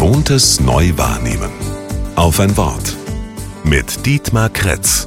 Gewohntes neu wahrnehmen. Auf ein Wort. Mit Dietmar Kretz.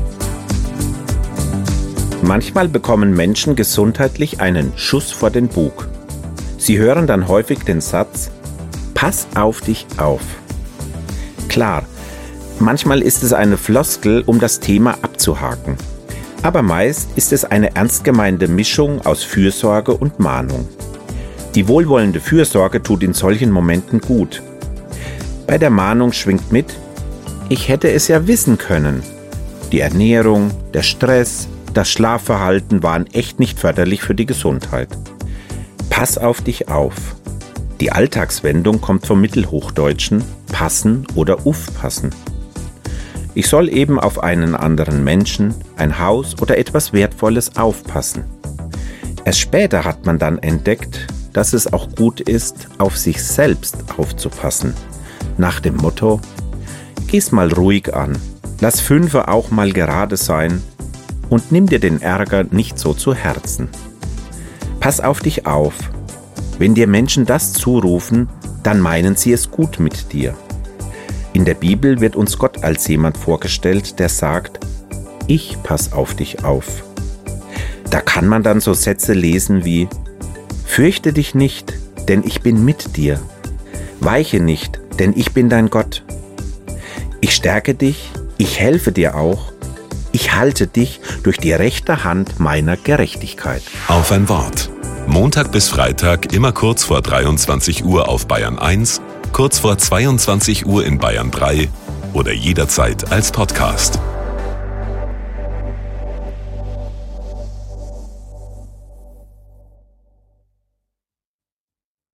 Manchmal bekommen Menschen gesundheitlich einen Schuss vor den Bug. Sie hören dann häufig den Satz: Pass auf dich auf. Klar, manchmal ist es eine Floskel, um das Thema abzuhaken. Aber meist ist es eine ernst gemeinte Mischung aus Fürsorge und Mahnung. Die wohlwollende Fürsorge tut in solchen Momenten gut. Bei der Mahnung schwingt mit: Ich hätte es ja wissen können. Die Ernährung, der Stress, das Schlafverhalten waren echt nicht förderlich für die Gesundheit. Pass auf dich auf. Die Alltagswendung kommt vom Mittelhochdeutschen passen oder aufpassen. Ich soll eben auf einen anderen Menschen, ein Haus oder etwas Wertvolles aufpassen. Erst später hat man dann entdeckt, dass es auch gut ist, auf sich selbst aufzupassen. Nach dem Motto: Geh's mal ruhig an, lass Fünfe auch mal gerade sein und nimm dir den Ärger nicht so zu Herzen. Pass auf dich auf. Wenn dir Menschen das zurufen, dann meinen sie es gut mit dir. In der Bibel wird uns Gott als jemand vorgestellt, der sagt: Ich pass auf dich auf. Da kann man dann so Sätze lesen wie: Fürchte dich nicht, denn ich bin mit dir. Weiche nicht, denn ich bin dein Gott. Ich stärke dich, ich helfe dir auch. Ich halte dich durch die rechte Hand meiner Gerechtigkeit. Auf ein Wort. Montag bis Freitag immer kurz vor 23 Uhr auf Bayern 1, kurz vor 22 Uhr in Bayern 3 oder jederzeit als Podcast.